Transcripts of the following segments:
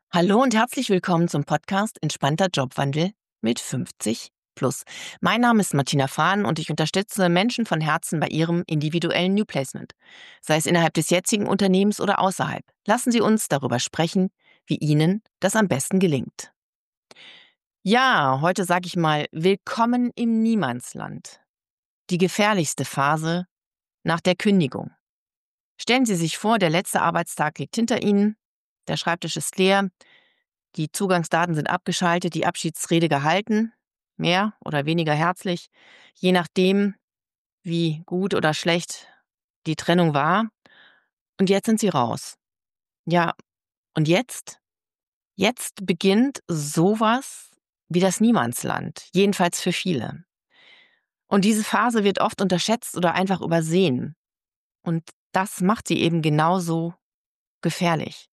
Hallo und herzlich willkommen zum Podcast Entspannter Jobwandel mit 50 plus. Mein Name ist Martina Fahn und ich unterstütze Menschen von Herzen bei ihrem individuellen New Placement, sei es innerhalb des jetzigen Unternehmens oder außerhalb. Lassen Sie uns darüber sprechen, wie Ihnen das am besten gelingt. Ja, heute sage ich mal, willkommen im Niemandsland. Die gefährlichste Phase nach der Kündigung. Stellen Sie sich vor, der letzte Arbeitstag liegt hinter Ihnen, der Schreibtisch ist leer, die Zugangsdaten sind abgeschaltet, die Abschiedsrede gehalten, mehr oder weniger herzlich, je nachdem, wie gut oder schlecht die Trennung war. Und jetzt sind Sie raus. Ja, und jetzt? Jetzt beginnt sowas wie das Niemandsland, jedenfalls für viele. Und diese Phase wird oft unterschätzt oder einfach übersehen. Und das macht sie eben genauso gefährlich.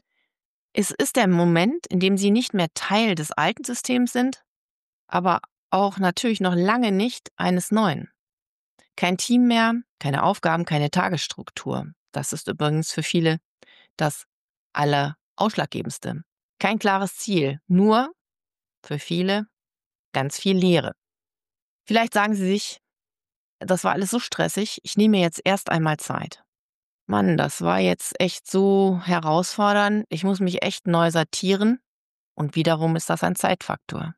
Es ist der Moment, in dem Sie nicht mehr Teil des alten Systems sind, aber auch natürlich noch lange nicht eines neuen. Kein Team mehr, keine Aufgaben, keine Tagesstruktur. Das ist übrigens für viele das Allerausschlaggebendste. Kein klares Ziel, nur für viele ganz viel Leere. Vielleicht sagen Sie sich, das war alles so stressig, ich nehme mir jetzt erst einmal Zeit. Mann, das war jetzt echt so herausfordernd, ich muss mich echt neu sortieren und wiederum ist das ein Zeitfaktor.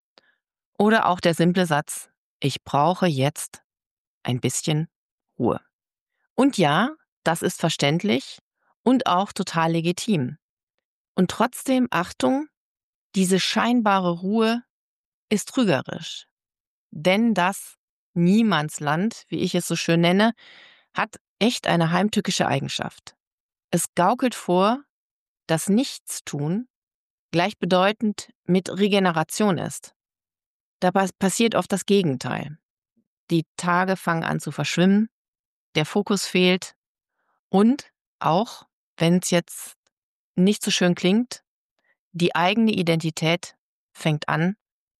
Oder auch der simple Satz, ich brauche jetzt ein bisschen Ruhe. Und ja, das ist verständlich und auch total legitim. Und trotzdem, Achtung, diese scheinbare Ruhe ist trügerisch. Denn das Niemandsland, wie ich es so schön nenne, hat echt eine heimtückische Eigenschaft. Es gaukelt vor, dass Nichtstun gleichbedeutend mit Regeneration ist. Dabei passiert oft das Gegenteil. Die Tage fangen an zu verschwimmen, der Fokus fehlt und auch, wenn es jetzt nicht so schön klingt, die eigene Identität fängt an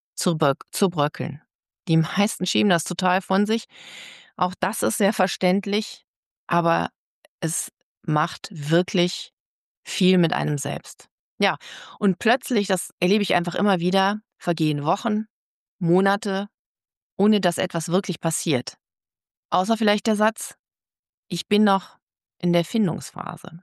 zu bröckeln. Die meisten schieben das total von sich. Auch das ist sehr verständlich, aber es macht wirklich viel mit einem selbst. Ja, und plötzlich, das erlebe ich einfach immer wieder, vergehen Wochen, Monate, ohne dass etwas wirklich passiert. Außer vielleicht der Satz, ich bin noch in der Findungsphase.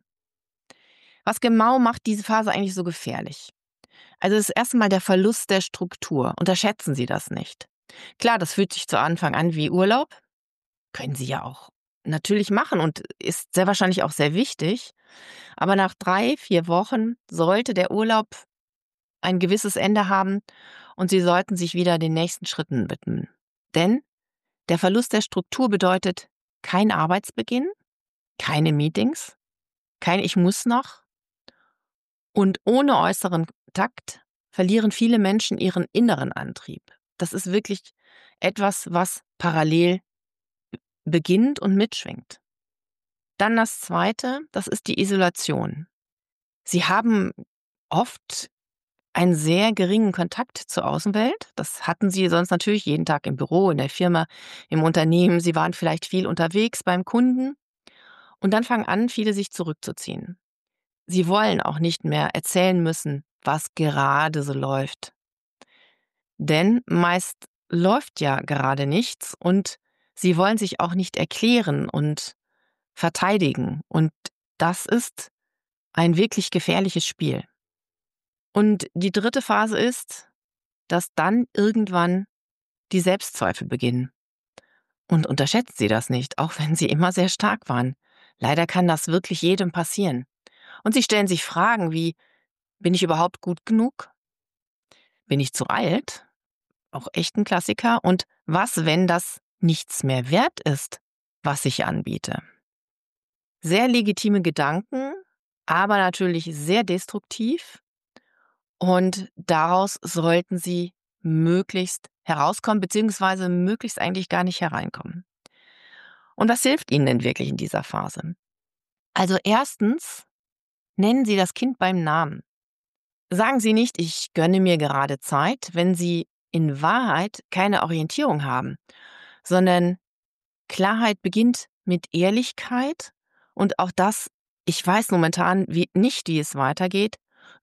Was genau macht diese Phase eigentlich so gefährlich? Also das erste Mal der Verlust der Struktur. Unterschätzen Sie das nicht. Klar, das fühlt sich zu Anfang an wie Urlaub. Können Sie ja auch natürlich machen und ist sehr wahrscheinlich auch sehr wichtig. Aber nach 3, 4 Wochen sollte der Urlaub ein gewisses Ende haben und Sie sollten sich wieder den nächsten Schritten widmen. Denn der Verlust der Struktur bedeutet kein Arbeitsbeginn, keine Meetings, kein Ich muss noch. Und ohne äußeren Takt verlieren viele Menschen ihren inneren Antrieb. Das ist wirklich etwas, was parallel beginnt und mitschwingt. Dann das Zweite, das ist die Isolation. Sie haben oft einen sehr geringen Kontakt zur Außenwelt. Das hatten Sie sonst natürlich jeden Tag im Büro, in der Firma, im Unternehmen. Sie waren vielleicht viel unterwegs beim Kunden. Und dann fangen an, viele sich zurückzuziehen. Sie wollen auch nicht mehr erzählen müssen, was gerade so läuft. Denn meist läuft ja gerade nichts und sie wollen sich auch nicht erklären und verteidigen. Und das ist ein wirklich gefährliches Spiel. Und die dritte Phase ist, dass dann irgendwann die Selbstzweifel beginnen. Und unterschätzen Sie das nicht, auch wenn Sie immer sehr stark waren. Leider kann das wirklich jedem passieren. Und Sie stellen sich Fragen wie, bin ich überhaupt gut genug? Bin ich zu alt? Auch echt ein Klassiker. Und was, wenn das nichts mehr wert ist, was ich anbiete? Sehr legitime Gedanken, aber natürlich sehr destruktiv. Und daraus sollten Sie möglichst herauskommen, beziehungsweise möglichst eigentlich gar nicht hereinkommen. Und was hilft Ihnen denn wirklich in dieser Phase? Also erstens, nennen Sie das Kind beim Namen. Sagen Sie nicht, ich gönne mir gerade Zeit, wenn Sie in Wahrheit keine Orientierung haben, sondern Klarheit beginnt mit Ehrlichkeit und auch das, ich weiß momentan nicht, wie es weitergeht,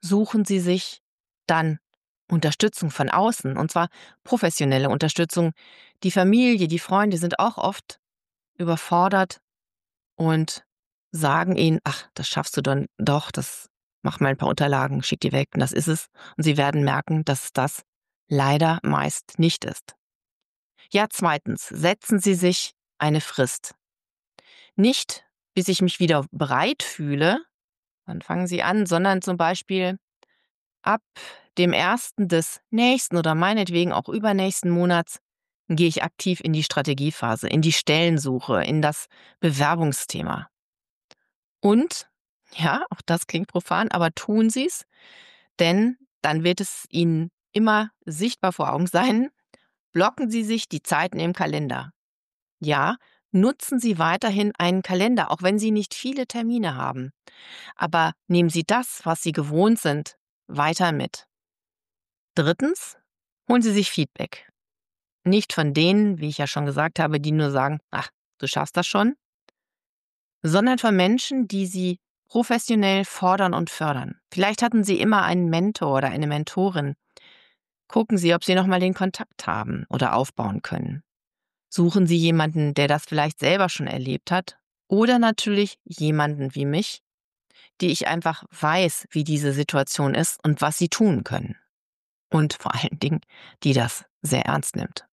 suchen Sie sich dann Unterstützung von außen, und zwar professionelle Unterstützung. Die Familie, die Freunde sind auch oft überfordert und sagen Ihnen: „Ach, das schaffst du dann doch, das mach mal ein paar Unterlagen, schick die weg und das ist es.“ Und Sie werden merken, dass es das leider meist nicht ist. Ja, zweitens, setzen Sie sich eine Frist. Nicht, bis ich mich wieder bereit fühle, dann fangen Sie an, sondern zum Beispiel ab dem ersten des nächsten oder meinetwegen auch übernächsten Monats gehe ich aktiv in die Strategiephase, in die Stellensuche, in das Bewerbungsthema. Und, ja, auch das klingt profan, aber tun Sie's, denn dann wird es Ihnen immer sichtbar vor Augen sein. Blocken Sie sich die Zeiten im Kalender. Ja, nutzen Sie weiterhin einen Kalender, auch wenn Sie nicht viele Termine haben. Aber nehmen Sie das, was Sie gewohnt sind, weiter mit. Drittens, holen Sie sich Feedback. Nicht von denen, wie ich ja schon gesagt habe, die nur sagen: „Ach, du schaffst das schon“, sondern von Menschen, die Sie professionell fordern und fördern. Vielleicht hatten Sie immer einen Mentor oder eine Mentorin. Gucken Sie, ob Sie noch mal den Kontakt haben oder aufbauen können. Suchen Sie jemanden, der das vielleicht selber schon erlebt hat, oder natürlich jemanden wie mich, die ich einfach weiß, wie diese Situation ist und was Sie tun können. Und vor allen Dingen, die das sehr ernst nimmt.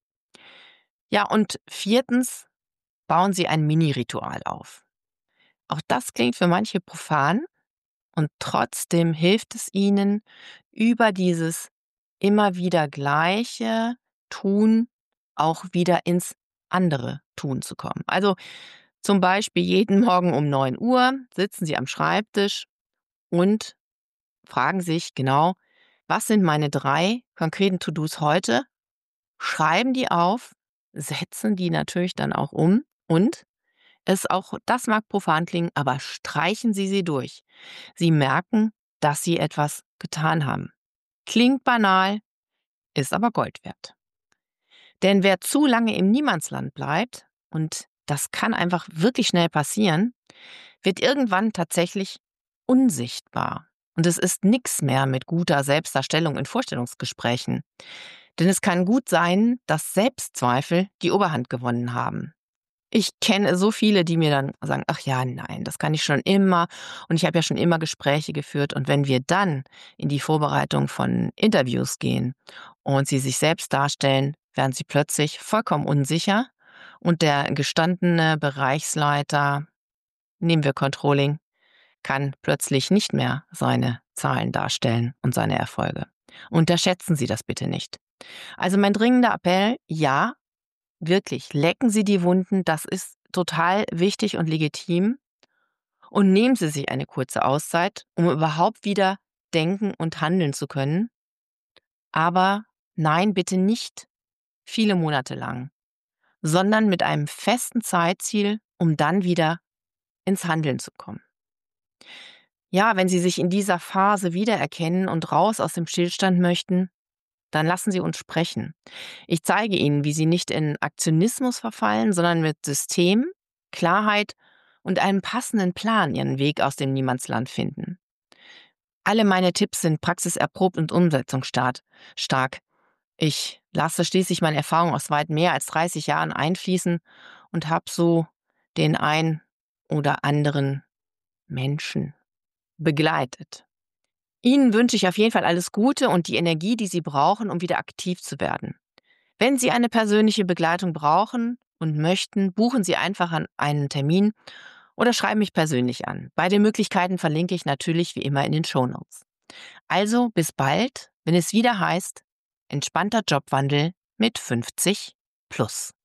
Ja, und viertens, bauen Sie ein Mini-Ritual auf. Auch das klingt für manche profan und trotzdem hilft es Ihnen, über dieses immer wieder gleiche Tun auch wieder ins andere Tun zu kommen. Also zum Beispiel jeden Morgen um 9 Uhr sitzen Sie am Schreibtisch und fragen sich genau: „Was sind meine 3 konkreten To-dos heute?“ Schreiben die auf, setzen die natürlich dann auch um und auch das mag profan klingen, aber streichen Sie sie durch. Sie merken, dass Sie etwas getan haben. Klingt banal, ist aber Gold wert. Denn wer zu lange im Niemandsland bleibt, und das kann einfach wirklich schnell passieren, wird irgendwann tatsächlich unsichtbar. Und es ist nix mehr mit guter Selbstdarstellung in Vorstellungsgesprächen. Denn es kann gut sein, dass Selbstzweifel die Oberhand gewonnen haben. Ich kenne so viele, die mir dann sagen: „Ach ja, nein, das kann ich schon immer und ich habe ja schon immer Gespräche geführt.“ Und wenn wir dann in die Vorbereitung von Interviews gehen und sie sich selbst darstellen, werden sie plötzlich vollkommen unsicher und der gestandene Bereichsleiter, nehmen wir Controlling, kann plötzlich nicht mehr seine Zahlen darstellen und seine Erfolge. Unterschätzen Sie das bitte nicht. Also mein dringender Appell: Ja, wirklich, lecken Sie die Wunden, das ist total wichtig und legitim. Und nehmen Sie sich eine kurze Auszeit, um überhaupt wieder denken und handeln zu können. Aber nein, bitte nicht viele Monate lang, sondern mit einem festen Zeitziel, um dann wieder ins Handeln zu kommen. Ja, wenn Sie sich in dieser Phase wiedererkennen und raus aus dem Stillstand möchten, dann lassen Sie uns sprechen. Ich zeige Ihnen, wie Sie nicht in Aktionismus verfallen, sondern mit System, Klarheit und einem passenden Plan Ihren Weg aus dem Niemandsland finden. Alle meine Tipps sind praxiserprobt und umsetzungsstark. Ich lasse schließlich meine Erfahrung aus weit mehr als 30 Jahren einfließen und habe so den ein oder anderen Menschen begleitet. Ihnen wünsche ich auf jeden Fall alles Gute und die Energie, die Sie brauchen, um wieder aktiv zu werden. Wenn Sie eine persönliche Begleitung brauchen und möchten, buchen Sie einfach einen Termin oder schreiben mich persönlich an. Beide Möglichkeiten verlinke ich natürlich wie immer in den Shownotes. Also bis bald, wenn es wieder heißt, entspannter Jobwandel mit 50 plus.